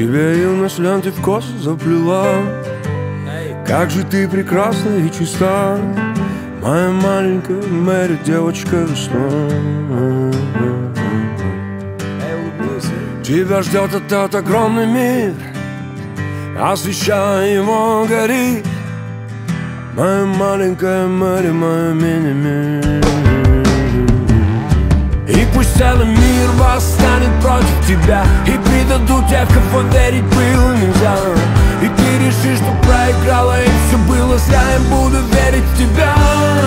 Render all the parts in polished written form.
тебе юность ленты в косы заплела. Как же ты прекрасна и чиста, моя маленькая Мэри, девочка весна. Тебя ждет этот огромный мир, освещая его горит, моя маленькая Мэри, моя мини-мир. И пусть целый мир восстанет против тебя, и предадут тех, кого верить было нельзя. И ты решишь, что проиграла, и все было зря. Я буду верить в тебя.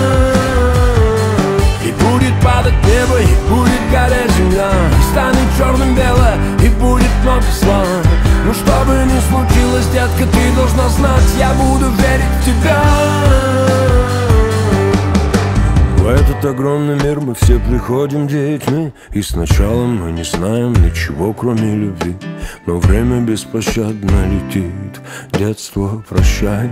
И будет падать небо, и будет гореть земля, и станет черным бело, и будет много зла. Но что бы ни случилось, детка, ты должна знать, я буду верить в тебя. В этот огромный мир мы все приходим детьми, и сначала мы не знаем ничего, кроме любви. Но время беспощадно летит, детство прощай.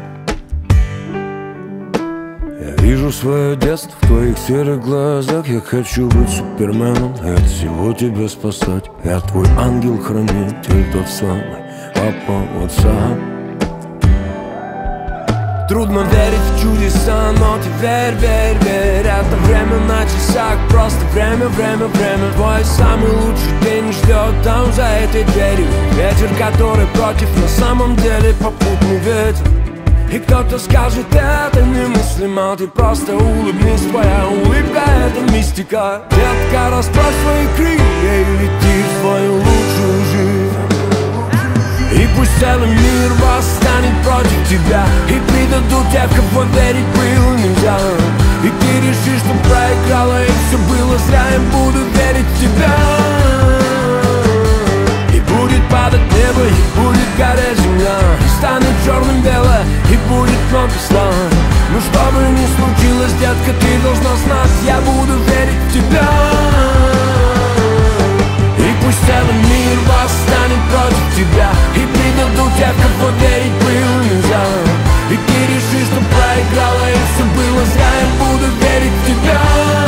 Я вижу свое детство в твоих серых глазах. Я хочу быть суперменом и от всего тебя спасать. Я твой ангел-хранитель, тот самый папа отца. Трудно верить в чудеса, но ты верь, верь, верь. Это время на часах, просто время, время, время. Твой самый лучший день ждет там за этой дверью. Ветер, который против, на самом деле попутный ветер. И кто-то скажет, это немыслимо, ты просто улыбнись, твоя улыбка — это мистика. Детка, расправь свои крылья и лети в свою лучшую жизнь. И пусть целый мир восстанет против тебя, и предадут тех, кого верить было нельзя. И ты решишь, что проиграла, и все было зря. Я буду верить в тебя. И будет падать небо, и будет гореть земля, и станет черным бело, и будет много зла. Но что бы ни случилось, детка, ты должна знать, я буду верить в тебя. И пусть целый мир восстанет против тебя, и предадут тех, кого верить было нельзя. И ты решишь, что проиграла, и все было зря. Я буду верить в тебя.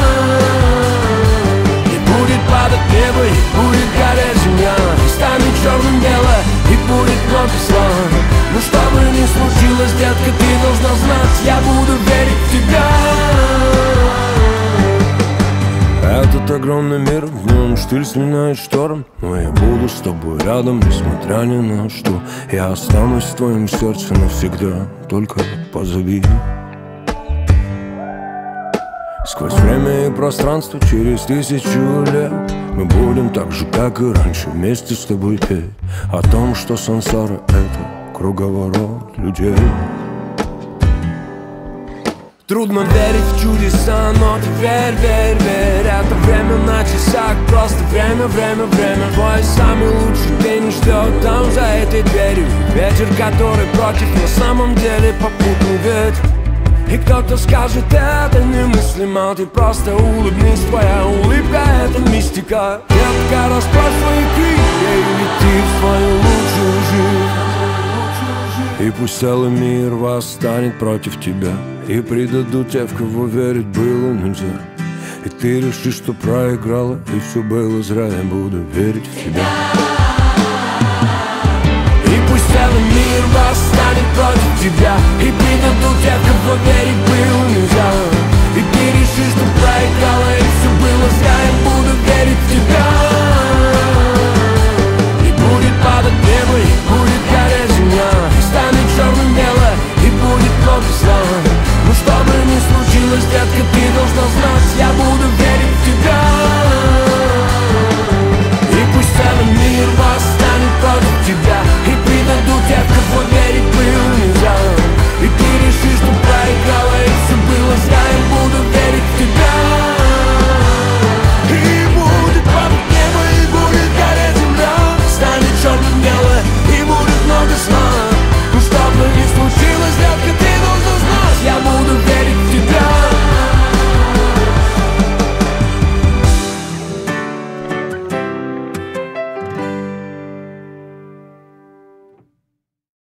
И будет падать небо, и будет гореть земля, и станет черным бело, и будет много зла. Но что бы ни случилось, детка, ты должна знать, я буду верить в тебя. Этот огромный мир, в нем штиль сменяет шторм, но я буду с тобой рядом, несмотря ни на что. Я останусь в твоем сердце навсегда, только позови. Сквозь время и пространство, через 1000 лет мы будем так же, как и раньше, вместе с тобой петь о том, что сансара — это круговорот людей. Трудно верить в чудеса, но ты верь, верь, верь. Это время на часах, просто время, время, время. Твой самый лучший день ждет там за этой дверью. Ветер, который против, на самом деле попутный ветер. И кто-то скажет, это немыслимо, ты просто улыбнись, твоя улыбка — это мистика. Детка, расправь свои крылья и лети в свою лучшую жизнь. И пусть целый мир восстанет против тебя, и предадут тех, в кого верить было нельзя. И ты решишь, что проиграла, и все было зря. Я буду верить в тебя. И пусть целый мир восстанет против тебя, и предадут тех, в кого верить было нельзя.